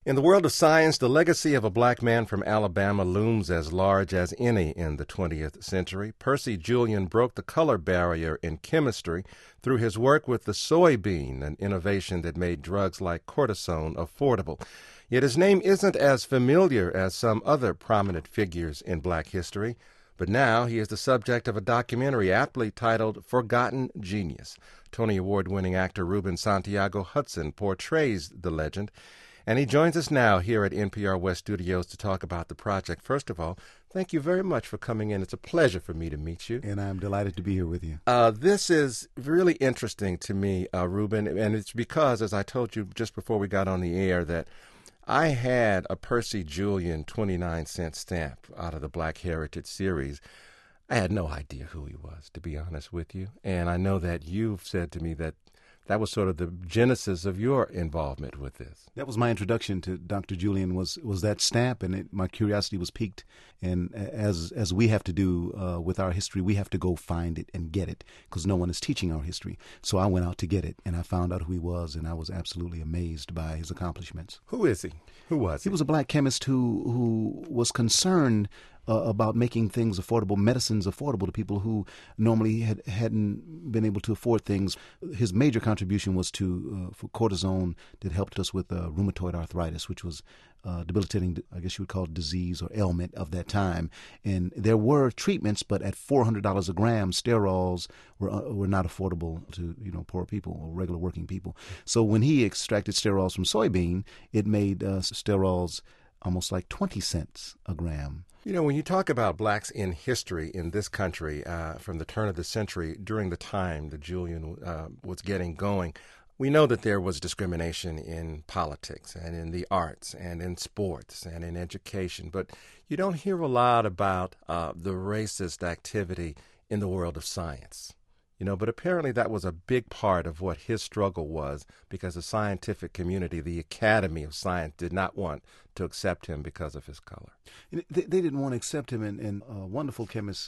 In the world of science, the legacy of a black man from Alabama looms as large as any in the 20th century. Percy Julian broke the color barrier in chemistry through his work with the soybean, an innovation that made drugs like cortisone affordable. Yet his name isn't as familiar as some other prominent figures in black history. But now he is the subject of a documentary aptly titled Forgotten Genius. Tony Award-winning actor Ruben Santiago Hudson portrays the legend. And he joins us now here at NPR West Studios to talk about the project. First of all, thank you very much for coming in. It's a pleasure for me to meet you. And I'm delighted to be here with you. This is really interesting to me, Ruben, and it's because, as I told you just before we got on the air, that I had a Percy Julian 29-cent stamp out of the Black Heritage series. I had no idea who he was, to be honest with you. And I know that you've said to me that that was sort of the genesis of your involvement with this. That was my introduction to Dr. Julian, was that stamp, and my curiosity was piqued. And as we have to do with our history, we have to go find it and get it, because no one is teaching our history. So I went out to get it, and I found out who he was, and I was absolutely amazed by his accomplishments. Who is he? Who was he? He was a black chemist who was concerned about making things affordable, medicines affordable to people who normally hadn't been able to afford things. His major contribution was for cortisone that helped us with rheumatoid arthritis, which was debilitating, I guess you would call it, disease or ailment of that time. And there were treatments, but at $400 a gram, sterols were not affordable to poor people or regular working people. So when he extracted sterols from soybean, it made sterols almost like 20 cents a gram. When you talk about blacks in history in this country from the turn of the century, during the time that Julian was getting going, we know that there was discrimination in politics and in the arts and in sports and in education. But you don't hear a lot about the racist activity in the world of science. But apparently that was a big part of what his struggle was, because the scientific community, the Academy of Science, did not want to accept him because of his color. They didn't want to accept him, and a wonderful chemist,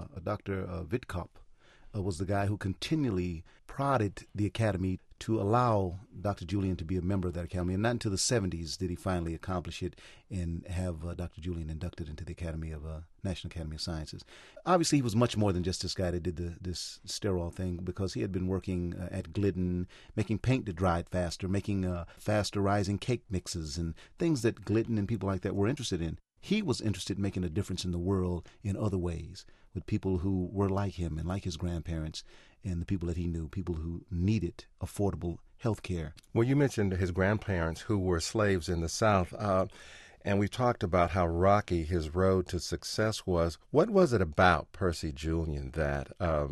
Dr. Witkop, was the guy who continually prodded the Academy to allow Dr. Julian to be a member of that Academy. And not until the 70s did he finally accomplish it and have Dr. Julian inducted into the National Academy of Sciences. Obviously, he was much more than just this guy that did this sterol thing, because he had been working at Glidden, making paint that dried faster, making faster rising cake mixes and things that Glidden and people like that were interested in. He was interested in making a difference in the world in other ways, with people who were like him and like his grandparents and the people that he knew, people who needed affordable health care. Well, you mentioned his grandparents who were slaves in the South, and we talked about how rocky his road to success was. What was it about Percy Julian that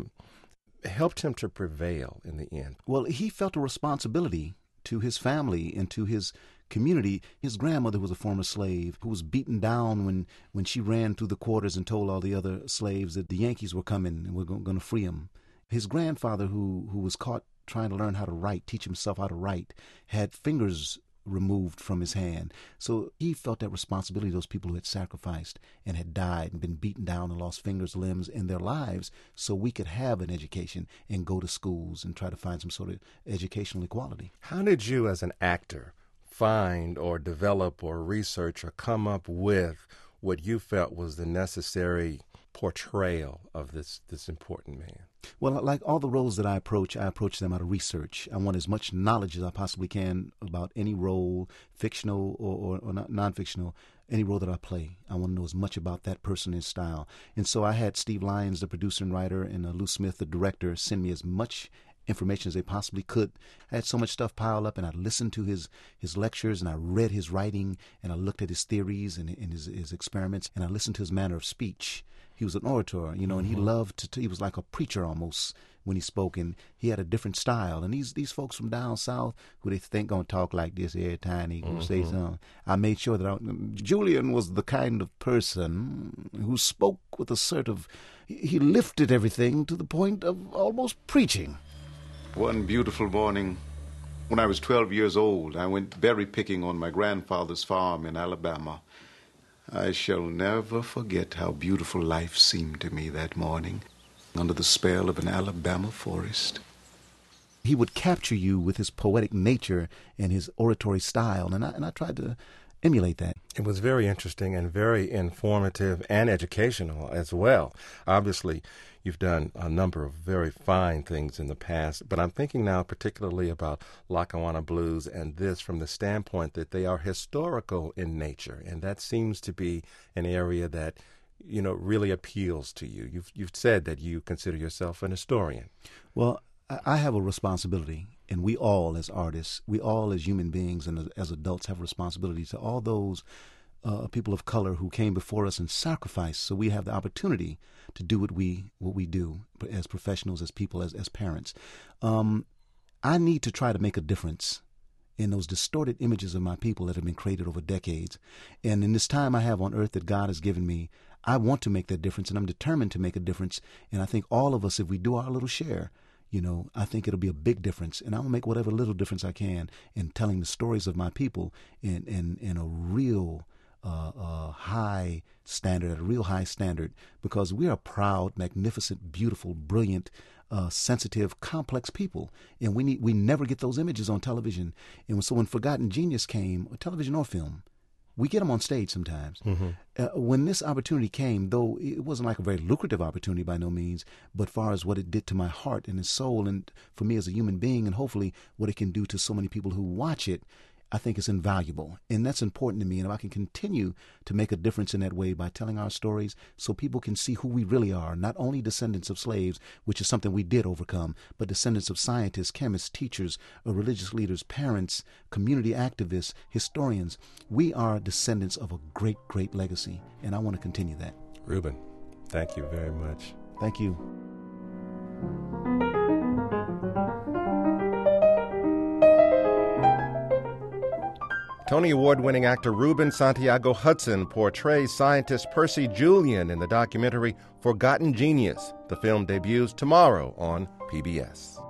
helped him to prevail in the end? Well, he felt a responsibility to his family and to his community. His grandmother was a former slave who was beaten down when she ran through the quarters and told all the other slaves that the Yankees were coming and were going to free him. His grandfather, who was caught trying to learn how to write, teach himself how to write, had fingers removed from his hand. So he felt that responsibility to those people who had sacrificed and had died and been beaten down and lost fingers, limbs in their lives, so we could have an education and go to schools and try to find some sort of educational equality. How did you, as an actor, find or develop or research or come up with what you felt was the necessary portrayal of this important man? Well, like all the roles that I approach them out of research. I want as much knowledge as I possibly can about any role, fictional or non-fictional, any role that I play. I want to know as much about that person and style. And so I had Steve Lyons, the producer and writer, and Lou Smith, the director, send me as much information as they possibly could. I had so much stuff piled up, and I listened to his lectures, and I read his writing, and I looked at his theories and his experiments, and I listened to his manner of speech. He was an orator, and he loved he was like a preacher almost when he spoke, and he had a different style. And these folks from down south who they think gonna talk like this every time they say something, I made sure that Julian was the kind of person who spoke with he lifted everything to the point of almost preaching. One beautiful morning, when I was 12 years old, I went berry picking on my grandfather's farm in Alabama. I shall never forget how beautiful life seemed to me that morning, under the spell of an Alabama forest. He would capture you with his poetic nature and his oratory style, and I tried to emulate that. It was very interesting and very informative and educational as well. Obviously, you've done a number of very fine things in the past, but I'm thinking now particularly about Lackawanna Blues and this from the standpoint that they are historical in nature, and that seems to be an area that really appeals to you. You've said that you consider yourself an historian. Well, I have a responsibility, and we all as artists, we all as human beings and as adults have a responsibility to all those people of color who came before us and sacrificed, so we have the opportunity to do what we do as professionals, as people, as parents. I need to try to make a difference in those distorted images of my people that have been created over decades. And in this time I have on earth that God has given me, I want to make that difference, and I'm determined to make a difference. And I think all of us, if we do our little share, I think it'll be a big difference, and I will make whatever little difference I can in telling the stories of my people in a real high standard, at a real high standard, because we are proud, magnificent, beautiful, brilliant, sensitive, complex people, and we never get those images on television. And so when Forgotten Genius came, television or film, we get them on stage sometimes. Mm-hmm. When this opportunity came, though it wasn't like a very lucrative opportunity by no means, but far as what it did to my heart and his soul, and for me as a human being, and hopefully what it can do to so many people who watch it, I think it's invaluable. And that's important to me. And if I can continue to make a difference in that way by telling our stories so people can see who we really are, not only descendants of slaves, which is something we did overcome, but descendants of scientists, chemists, teachers, religious leaders, parents, community activists, historians. We are descendants of a great, great legacy. And I want to continue that. Ruben, thank you very much. Thank you. Tony Award-winning actor Ruben Santiago Hudson portrays scientist Percy Julian in the documentary Forgotten Genius. The film debuts tomorrow on PBS.